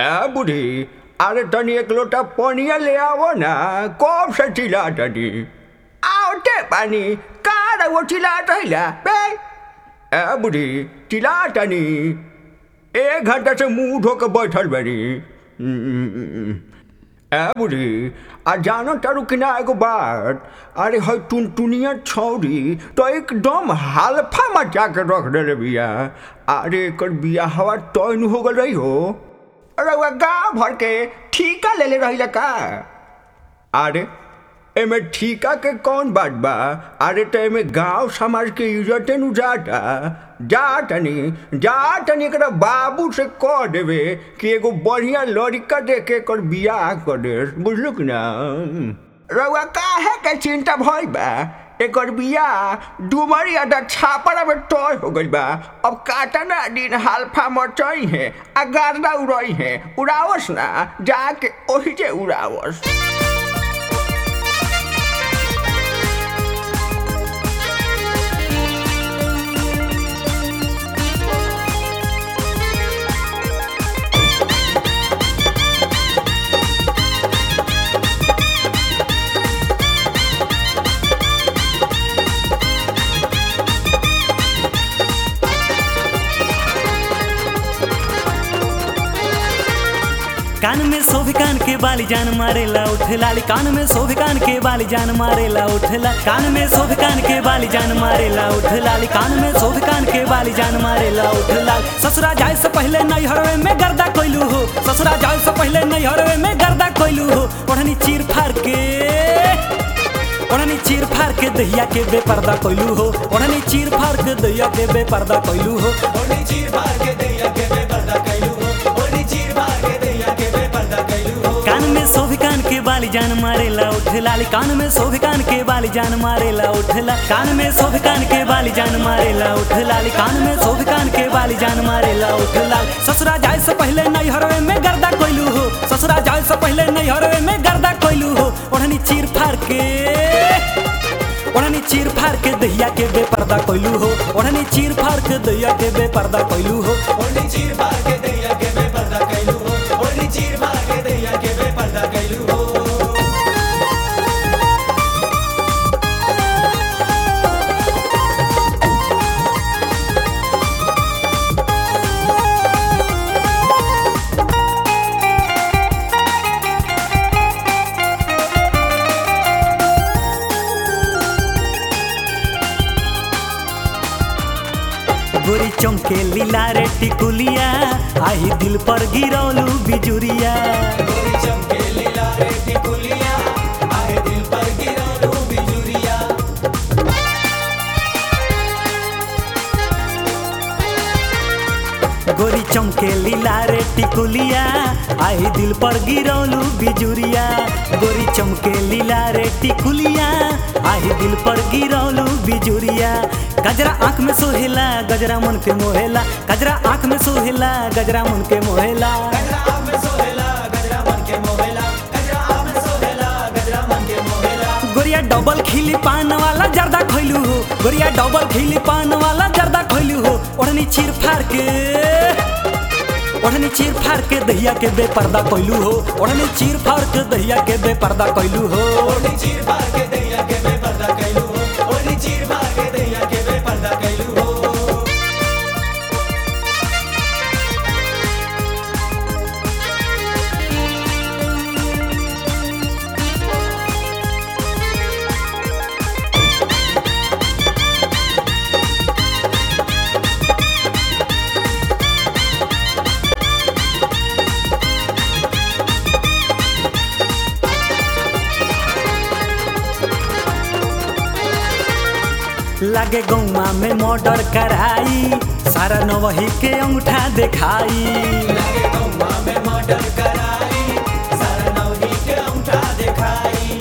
बूढ़ी अरे तनी एक लोटा पनिया ले आओ ना। कब से चिल्ला तनी आवते पानी कार वो चिल्ला रहिला बे। बूढ़ी चिल्ला तनी 1 घंटा से मुंह धो के बैठल बनी। बूढ़ी आ जानो तारू कि ना एगो बात। अरे है टुनटुनिया छौरी तो एकदम हालफा मचा के रख देले बिया। अरे एकर बियाहवा तय हो गल रही हो। अरे वह गाँव भर के ठीका ले रही का। अरे एमे ठीका के कौन बात बा। अरे तो एमे गाँव समाज के इज्जते नु जाता। जा तनी एकरा बाबू से कह देवे कि एगो बढ़िया लड़का देके एकर बियाह कर दे। बुझलू कि ना। रउआ काहे के चिंता भइल बा। एकर बियाह डुमरिया दा छापरा में तय हो गइल बा। अब कातना दिन हालफा मचई है आ गार्दा उड़ई है। उड़ावस ना जाके ओही जे उड़ावस। कान में शोभे कान के बाली जान मारेला उठ लाली। कान में शोभे कान के बाली जान मारेला उठ लाली। कान में शोभे कान के बाली जान मारेला उठ लाली। कान में शोभे कान के बाली जान मारेला उठ लाली। ससुरा जाए से पहले नैहरवे में गर्दा कोइलू हो। ससुरा जाए से पहले नैहरवे में गर्दा कोइलू हो। ओढ़नी चीर फाड़ के दहिया के बेपर्दा कोइलू हो। ओढ़नी चीर फाड़ के दहिया के बेपर्दा कोइलू हो। ओढ़नी चीर फाड़ के दहिया के बेपर्दा कोइलू हो। ओढ़नी चीर फाड़ के दहिया के बेपर्दा कोइलू हो। कान में शोभे कान के बाली जान मारेला उठ लाली। कान में शोभे कान के बाली जान मारेला उठ लाली। कान में शोभे कान के बाली जान मारेला उठ लाली। कान में शोभे कान के बाली जान मारेला उठ लाली। ससुरा जाए से पहले नैहरवे में गर्दा कोइलू हो। ससुरा जाए से पहले नैहरवे में गर्दा कोइलू हो। ओढ़नी चीर फाड़ के दहिया के बेपर्दा कोइलू हो। ओढ़नी चीर फाड़ के दहिया के बेपर्दा कोइलू हो। ओढ़नी चीर फाड़ के दहिया के बेपर्दा कोइलू हो। ओढ़नी चीर फाड़ के दहिया के बेपर्दा कोइलू हो। गोरी चमके लीला रे टिकुलिया आई दिल पर गिरौलू बिजुरिया। गोरी चमके लीला रे टिकुलिया आई दिल पर गिरौलू बिजुरिया। गोरी चमके लीला रे टिकुलिया आई दिल पर गिरौलू बिजुरिया। गोरी चमके लीला रे टिकुलिया आई दिल पर गिरौलू बिजुरिया। गजरा आँख में सोहेला गजरा मन के मोहेला। गजरा आँख में सोहेला गजरा मन के मोहेला। गजरा आँख में सोहेला गजरा मन के मोहेला। गजरा आँख में सोहेला गजरा मन के मोहेला। गोरिया डबल खिली पान वाला जर्दा खोइलू हो। गोरिया डबल खिली पान वाला जर्दा खोइलू हो। ओढ़नी चीर फाड़ के दहिया के बेपर्दा कोइलू हो। ओढ़नी चीर फाड़ के दहिया के बेपर्दा कोइलू हो। ओढ़नी चीर फाड़ के दहिया के बेपर्दा कोइलू हो। ओढ़नी चीर फाड़ के दहिया के बेपर्दा कोइलू हो। लागे गौवा में मर्डर कराई सारा नवही के अंगूठा देखाई। लागे गौवा में मर्डर कराई सारा नवही के अंगूठा देखाई।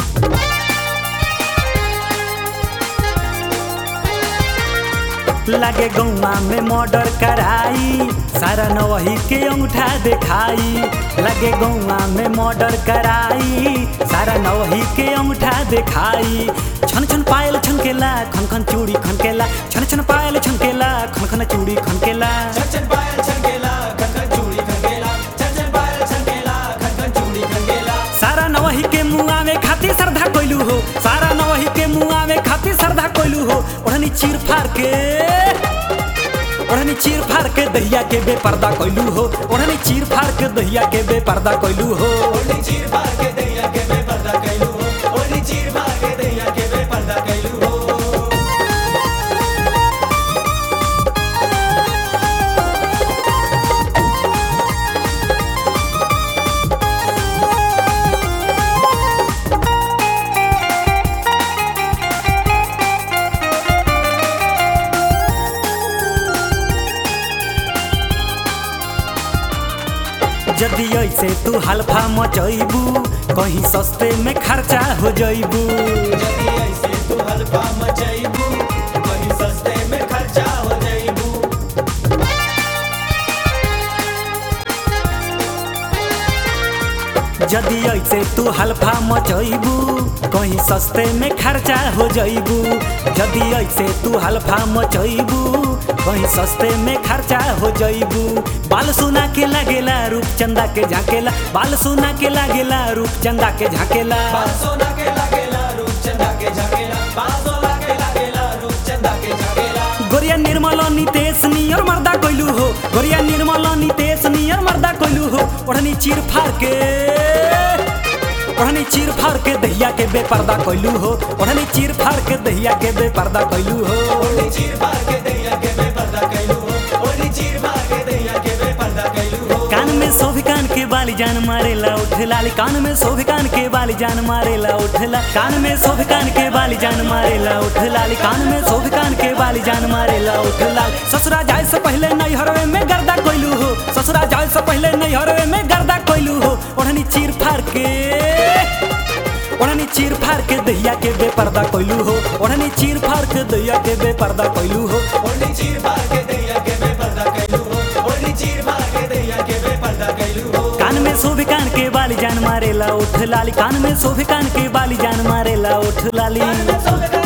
लागे गौवा में मर्डर कराई सारा नवही के अंगूठा देखाई। लागे गौवा में मर्डर कराई सारा नवही के अंगूठा देखाई। छन छन पायल छनकेला खन खन चूड़ी खनकेला। छन छन पायल छनकेला खन खन चूड़ी खनकेला। छन छन पायल छनकेला खन खन चूड़ी खनकेला। छन छन चीर फाड़ के ओढ़नी चीर फाड़ के दहिया के बेपर्दा कइलू हो ओढ़नी चीर फाड़ के दहिया के बेपर्दा कइलू हो ओढ़नी चीर फाड़ के दहिया के बेपर्दा कइलू हो ओढ़नी चीर फाड़ के दहिया के बेपर्दा कइलू हो जदि ऐसे तू हल्फा मचैबू कहीं सस्ते में खर्चा हो जइबू यदि ऐसे तू हल्फा मचैबू कहीं सस्ते में खर्चा हो जइबू जदि ऐसे तू हल्फा मचैबू कहीं सस्ते में खर्चा हो जइबू जदि ऐसे तू हल्फा मचैबू कहीं सस्ते में खर्चा हो जइबू बाल सोना के लागेला रूप चंदा के झाकेला बाल सोना के लागेला रूप चंदा के झाकेला बाल सोना के लागेला रूप चंदा के झाकेला बाल सोना के लागेला रूप चंदा के झाकेला गोरिया निर्मल नितेश नियर मर्दा कइलू हो गोरिया निर्मल नितेश नियर मर्दा कइलू हो ओढ़नी चीर फाड़ के ओढ़नी चीर फाड़ के दहिया के बेपर्दा कइलू हो ओढ़नी चीर फाड़ के दहिया के बेपर्दा कइलू हो ओढ़नी चीर फाड़ के दहिया के बेपर्दा कइलू हो ओढ़नी चीर फाड़ के दहिया के बेपर्दा कइलू हो कान में शोभे कान के बाली जान मारेला उठ लाली कान में शोभे कान के बाली जान मारेला उठ ला कान में शोभे कान के बाली जान मारेला उठ लाली कान में शोभे कान के बाली जान मारेला उठ लाली ससुरा जाए से पहले नैहरवे में गर्दा कइलू हो ससुरा जाए से पहले नैहरवे में गर्दा कइलू हो ओढ़नी चीर फाड़ के ओढ़नी चीर फाड़ के दहिया के बेपर्दा कइलू हो ओढ़नी चीर फाड़ के दहिया के बेपर्दा कइलू हो ओढ़नी चीर फाड़ के दहिया के बेपर्दा कइलू हो ओढ़नी चीर फाड़ के दहिया के बेपर्दा कइलू हो कान में शोभे कान के बाली जान मारेला उठ लाली कान में शोभे कान के बाली जान मारेला उठ लाली